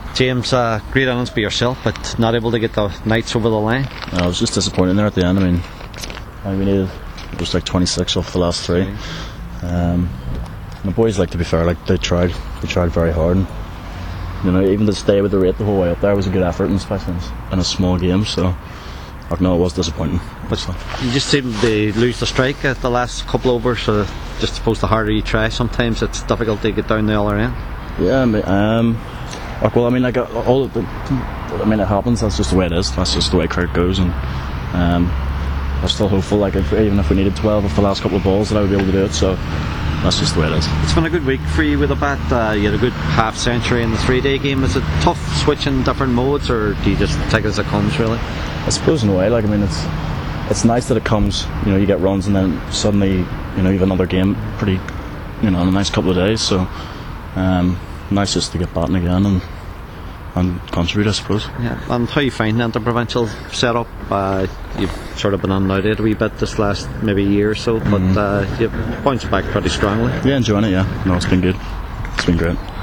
James, great innings by yourself, but not able to get the Knights over the line. I was just disappointed there at the end. I mean, we needed just like 26 off the last three. The boys, like, to be fair, like they tried very hard. And, you know, even to stay with the rate the whole way up there was a good effort, and especially in a small game. So, like, no, it was disappointing. But you just seem to lose the strike at the last couple overs. So just suppose the harder you try, sometimes it's difficult to get down the other end. Yeah, well, I mean, like, it happens. That's just the way it is. That's just the way cricket goes, and I'm still hopeful. Like, even if we needed 12 off the last couple of balls, that I would be able to do it. So that's just the way it is. It's been a good week for you with the bat. You had a good half century in the 3-day game. Is it tough switching different modes, or do you just take it as it comes, really? I suppose in a way. Like, I mean, it's nice that it comes. You know, you get runs, and then suddenly, you know, you have another game pretty, you know, in a nice couple of days. So nice just to get batting again and contribute, I suppose. Yeah. And how you find the interprovincial setup? You've sort of been on and out a wee bit this last maybe year or so, but you've bounced back pretty strongly. Yeah, enjoying it. Yeah, no, it's been good. It's been great.